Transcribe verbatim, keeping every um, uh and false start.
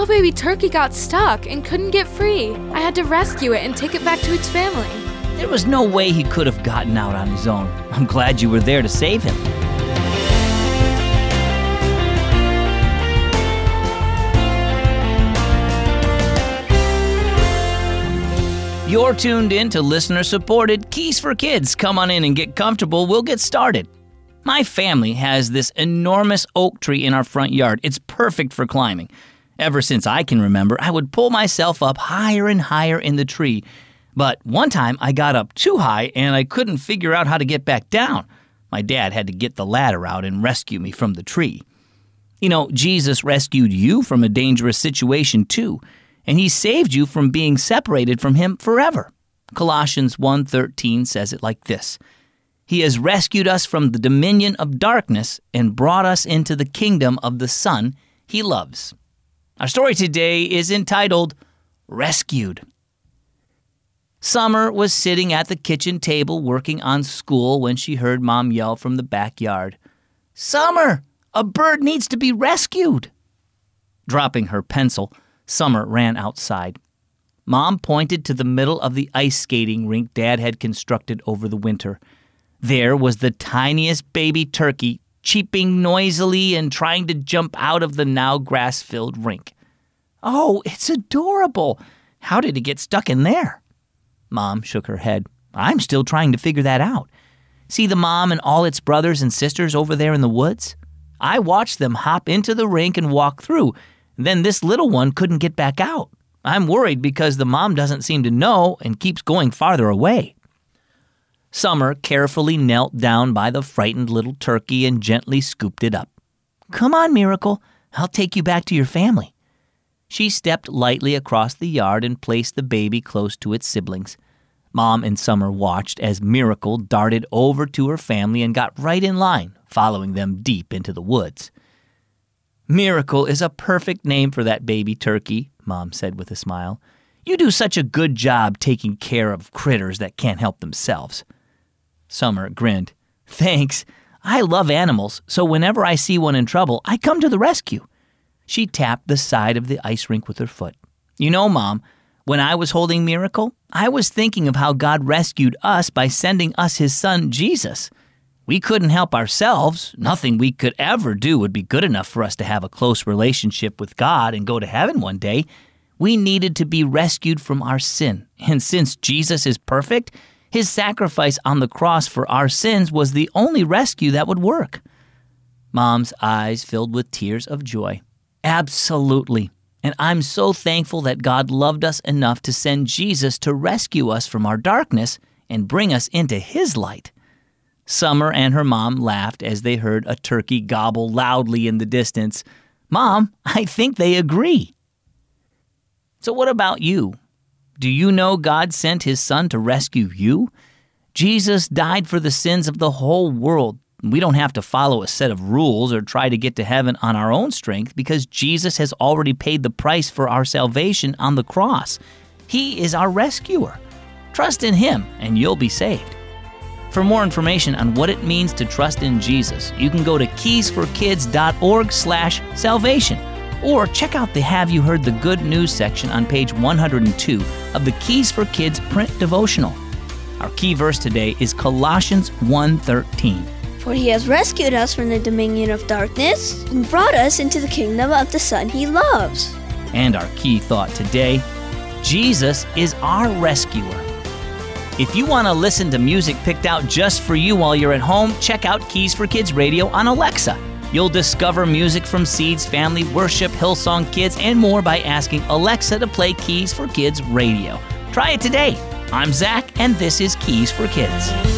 little baby turkey got stuck and couldn't get free. I had to rescue it and take it back to its family. There was no way he could have gotten out on his own. I'm glad you were there to save him. You're tuned in to listener-supported Keys for Kids. Come on in and get comfortable. We'll get started. My family has this enormous oak tree in our front yard. It's perfect for climbing. Ever since I can remember, I would pull myself up higher and higher in the tree. But one time I got up too high and I couldn't figure out how to get back down. My dad had to get the ladder out and rescue me from the tree. You know, Jesus rescued you from a dangerous situation too. And he saved you from being separated from him forever. Colossians one thirteen says it like this: He has rescued us from the dominion of darkness and brought us into the kingdom of the Son he loves. Our story today is entitled, Rescued. Summer was sitting at the kitchen table working on school when she heard Mom yell from the backyard, "Summer, a bird needs to be rescued." Dropping her pencil, Summer ran outside. Mom pointed to the middle of the ice skating rink Dad had constructed over the winter. There was the tiniest baby turkey, cheeping noisily and trying to jump out of the now grass-filled rink. "Oh, it's adorable. How did it get stuck in there?" Mom shook her head. "I'm still trying to figure that out. See the mom and all its brothers and sisters over there in the woods? I watched them hop into the rink and walk through. Then this little one couldn't get back out. I'm worried because the mom doesn't seem to know and keeps going farther away." Summer carefully knelt down by the frightened little turkey and gently scooped it up. "Come on, Miracle. I'll take you back to your family." She stepped lightly across the yard and placed the baby close to its siblings. Mom and Summer watched as Miracle darted over to her family and got right in line, following them deep into the woods. "Miracle is a perfect name for that baby turkey," Mom said with a smile. "You do such a good job taking care of critters that can't help themselves." Summer grinned. "Thanks. I love animals, so whenever I see one in trouble, I come to the rescue." She tapped the side of the ice rink with her foot. "You know, Mom, when I was holding Miracle, I was thinking of how God rescued us by sending us his son, Jesus. We couldn't help ourselves. Nothing we could ever do would be good enough for us to have a close relationship with God and go to heaven one day. We needed to be rescued from our sin. And since Jesus is perfect, his sacrifice on the cross for our sins was the only rescue that would work." Mom's eyes filled with tears of joy. "Absolutely. And I'm so thankful that God loved us enough to send Jesus to rescue us from our darkness and bring us into his light." Summer and her mom laughed as they heard a turkey gobble loudly in the distance. "Mom, I think they agree." So what about you? Do you know God sent his son to rescue you? Jesus died for the sins of the whole world. We don't have to follow a set of rules or try to get to heaven on our own strength because Jesus has already paid the price for our salvation on the cross. He is our rescuer. Trust in him and you'll be saved. For more information on what it means to trust in Jesus, you can go to keys for kids dot org slash salvation or check out the Have You Heard the Good News section on page one hundred two of the Keys for Kids print devotional. Our key verse today is Colossians one thirteen. "For he has rescued us from the dominion of darkness and brought us into the kingdom of the Son he loves." And our key thought today, Jesus is our rescuer. If you want to listen to music picked out just for you while you're at home, check out Keys for Kids Radio on Alexa. You'll discover music from Seeds, Family Worship, Hillsong Kids, and more by asking Alexa to play Keys for Kids Radio. Try it today. I'm Zach, and this is Keys for Kids.